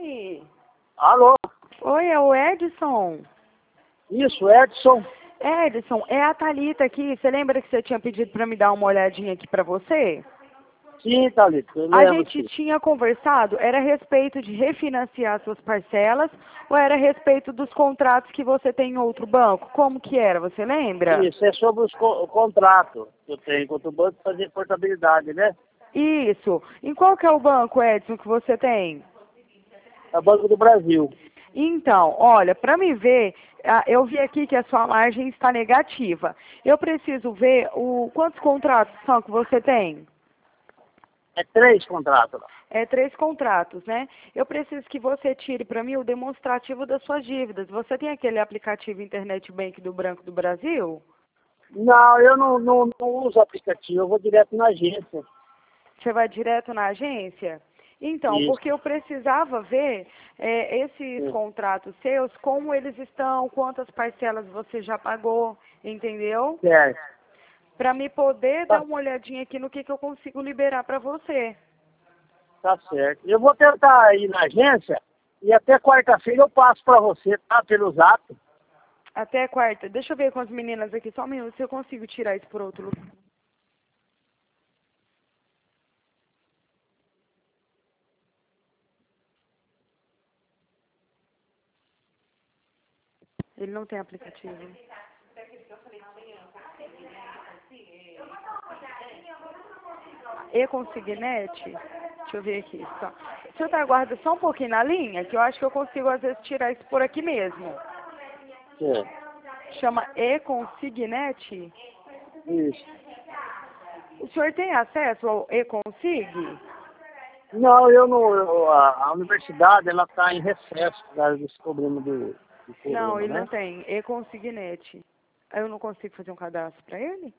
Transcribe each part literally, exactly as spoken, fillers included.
Oi. Alô? Oi, é o Edson. Isso, Edson. Edson, é a Thalita aqui. Você lembra que você tinha pedido para me dar uma olhadinha aqui para você? Sim, Thalita, eu A lembro, gente sim. tinha conversado, era a respeito de refinanciar suas parcelas ou era a respeito dos contratos que você tem em outro banco? Como que era, você lembra? Isso, é sobre os co o contrato que eu tenho contra o banco para fazer portabilidade, né? Isso. Em qual que é o banco, Edson, que você tem? É o Banco do Brasil. Então, olha, para me ver, ah, eu vi aqui que a sua margem está negativa. Eu preciso ver o quantos contratos são que você tem? É três contratos lá. É três contratos, né? Eu preciso que você tire para mim o demonstrativo das suas dívidas. Você tem aquele aplicativo Internet Bank do Banco do Brasil? Não, eu não, não, não uso aplicativo, eu vou direto na agência. Você vai direto na agência? Então, Isso. porque eu precisava ver é, esses Sim. contratos seus, como eles estão, quantas parcelas você já pagou, entendeu? Certo. Para me poder dar Tá, uma olhadinha aqui no que, que eu consigo liberar para você. tá certo. Eu vou tentar ir na agência e até quarta-feira eu passo para você, tá? Pelo zap. Até quarta. Deixa eu ver com as meninas aqui, só um minuto, se eu consigo tirar isso por outro lugar. Ele não tem aplicativo. E-Consignet? Deixa eu ver aqui. Só. O senhor tá aguarda só um pouquinho na linha, que eu acho que eu consigo às vezes tirar isso por aqui mesmo. Certo. Chama E-Consignet? Isso. O senhor tem acesso ao E-Consig? Não, eu não. eu- a, a universidade ela está em recesso por causa desse problema do, do Não, corona, ele não né? tem. E-Consignet. Eu não consigo fazer um cadastro para ele?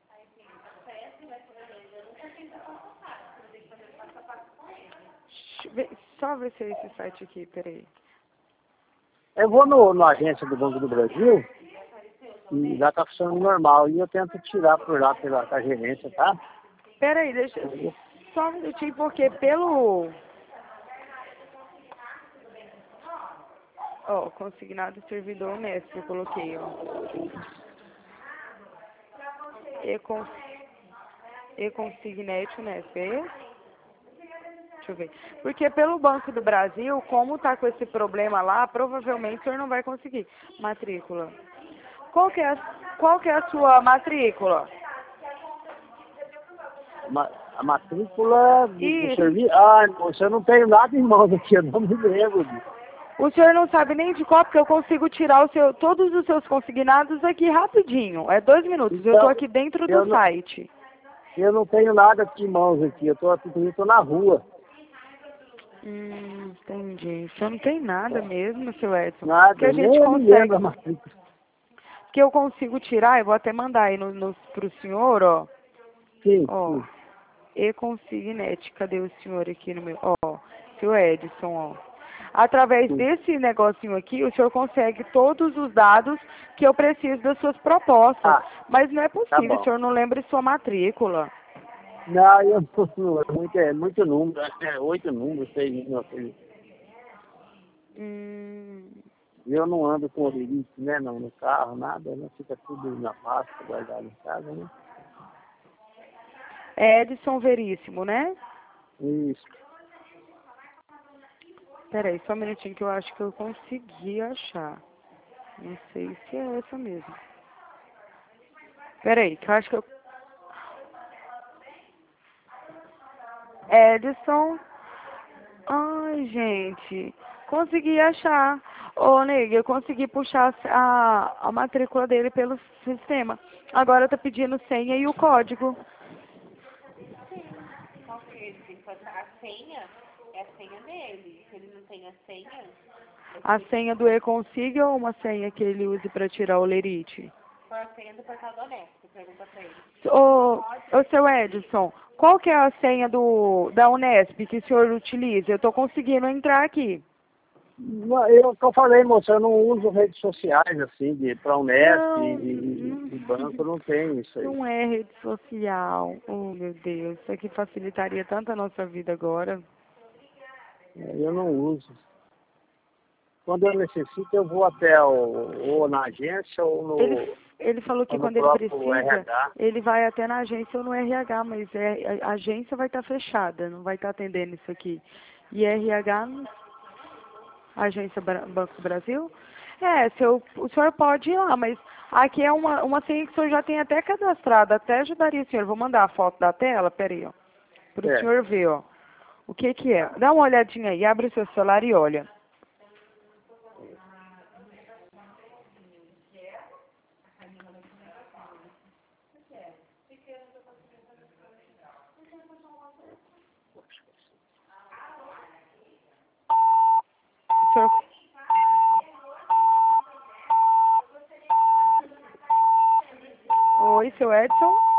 Deixa eu ver- Só ver se é esse site aqui, peraí. Eu vou no, na agência do Banco do Brasil e lá está funcionando normal. E eu tento tirar por lá pela com a gerência, tá? Peraí, deixa. Só um minutinho, porque pelo. Ó, consignado servidor Nesp, eu coloquei, ó. E-con... E-Consignet Nesp, é esse? Deixa eu ver. Porque pelo Banco do Brasil, como tá com esse problema lá, provavelmente o senhor não vai conseguir. Matrícula. Qual que é a, qual que é a sua matrícula? Ma- A matrícula do, do Isso. serviço. Ah, moça, eu não tenho nada em mãos aqui, eu não me lembro disso. O senhor não sabe nem de qual, porque eu consigo tirar o seu, todos os seus consignados aqui rapidinho. É dois minutos. Eu tô Então, aqui dentro do eu não, site. eu não tenho nada aqui em mãos aqui, eu tô aqui, eu tô na rua. Hum, entendi. O senhor não tem nada mesmo, seu Edson. Que a Nada, gente nem eu me lembro a consegue. matrícula. Que eu consigo tirar, eu vou até mandar aí no, no, pro senhor, ó. Sim, Ó. sim. E-Consignet. Cadê o senhor aqui no meu. Ó. Seu Edson, ó. Através sim. desse negocinho aqui, o senhor consegue todos os dados que eu preciso das suas propostas. Ah, Mas não é tá possível, o bom. senhor não lembra de sua matrícula. Não, eu não, é muito, é muito número, acho que é oito números, seis números. seis. Hum. Eu não ando com olerite, né, não, no carro, nada, né, fica tudo na pasta, guardado em casa, né. É Edson Veríssimo, né? Isso. Peraí, só um minutinho que eu acho que eu consegui achar. Não sei se é essa mesmo. Peraí, que eu acho que eu... Edson. Ai, gente. Consegui achar. Ô, nega, eu consegui puxar a, a matrícula dele pelo sistema. Agora tá pedindo senha e o código. Qual que ele tem que fazer? A senha é a senha dele. Se ele não tem a senha, A senha do E-Consig ou uma senha que ele use para tirar o lerite? foi a senha do portal do Honesto. Pergunta pra ele. Ô, ô, seu Edson, qual que é a senha do, da Unesp que o senhor utiliza? Eu tô conseguindo entrar aqui. Não, eu que eu falei, moça, eu não uso redes sociais, assim, de pra Unesp e, Não, e, e banco, eu não, não tenho isso aí. não é rede social. Oh, meu Deus, isso aqui facilitaria tanto a nossa vida agora. É, eu não uso. Quando eu necessito, eu vou até o, ou na agência ou no, Ele, ele falou que ou no quando ele próprio precisa, R H. ele vai até na agência ou no R H, mas é, a agência vai estar fechada, não vai estar atendendo isso aqui. E R H, Agência Bra- Banco do Brasil? É, seu, o senhor pode ir lá, mas aqui é uma, uma senha que o senhor já tem até cadastrada, até ajudaria o senhor. Vou mandar a foto da tela, peraí, ó, para o É. senhor ver, ó, o que que é. Dá uma olhadinha aí, abre o seu celular e olha. O senhor... Oi, seu Edson?